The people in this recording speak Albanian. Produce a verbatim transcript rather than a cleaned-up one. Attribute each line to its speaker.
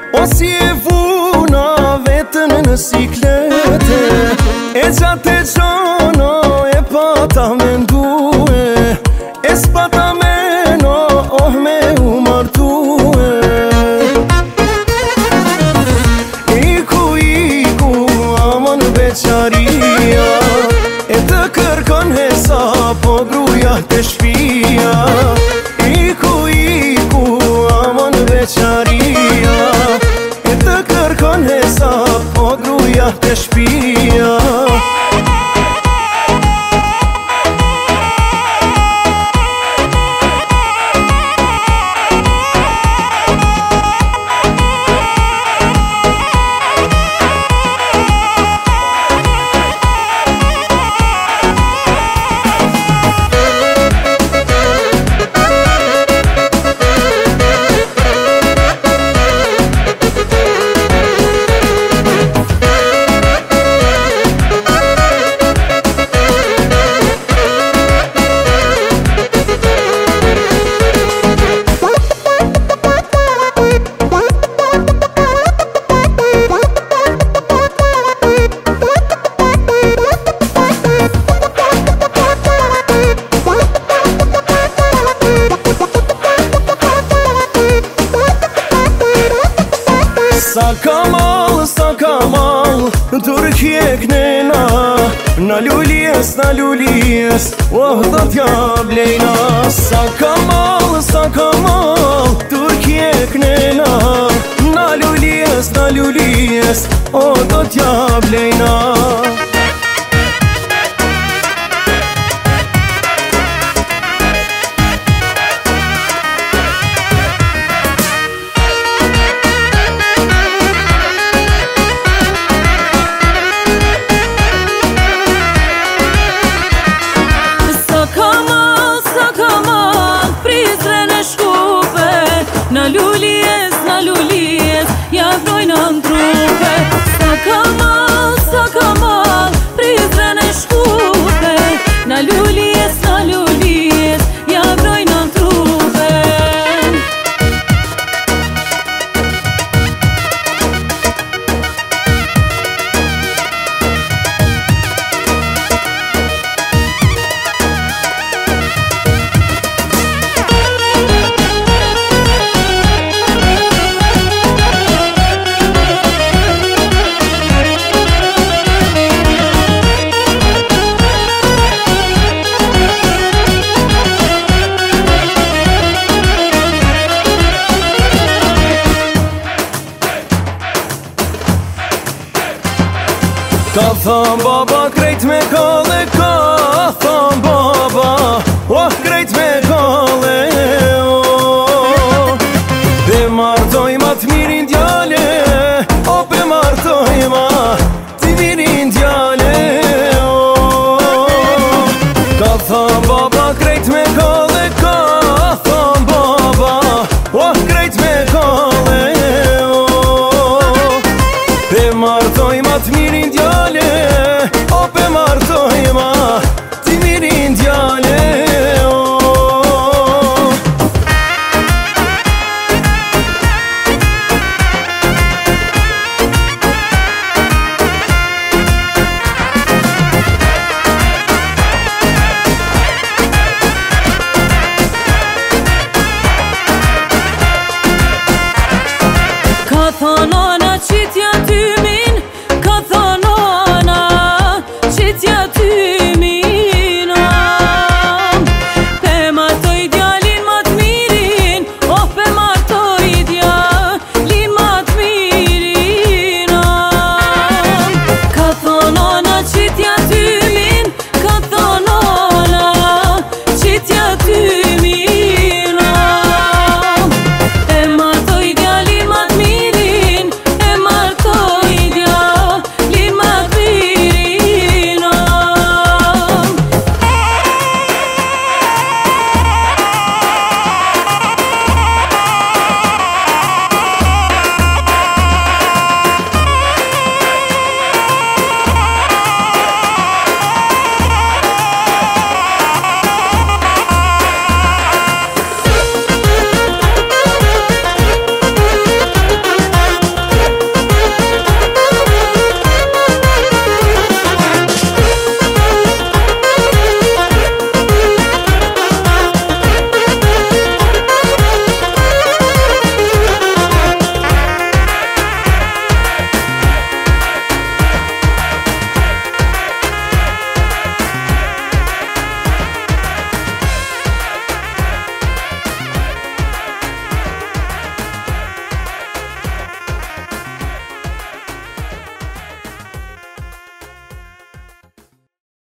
Speaker 1: O si e vuna vetën në siklete, e gjatë e gjona e pata me ndue, e s'pata me no oh me u martue. Iku, iku, aman beqaria, e të kërkon hesa po gruja të shpia. Iku, iku, aman beqaria, e të kërkon hesa po gruja të shpia. Sa kamal, sa kamal, Turkije knena, na luljes, na luljes, oh do t'ja blejna. Sa kamal, sa kamal, Turkije knena, na luljes, na luljes, oh do t'ja blejna.
Speaker 2: Na luljes, na luljes, ja vrojnë në trupe. Sa kamal, sa kamal, prizren e shkupe. Na luljes, na luljes, ja vrojnë në trupe.
Speaker 1: Ka thon baba krejt me kalle, ka thon baba, oh krejt me kalle, oh. Be martojma t'mirin djale, oh be martojma t'mirin djale, oh. Ka thon baba krejt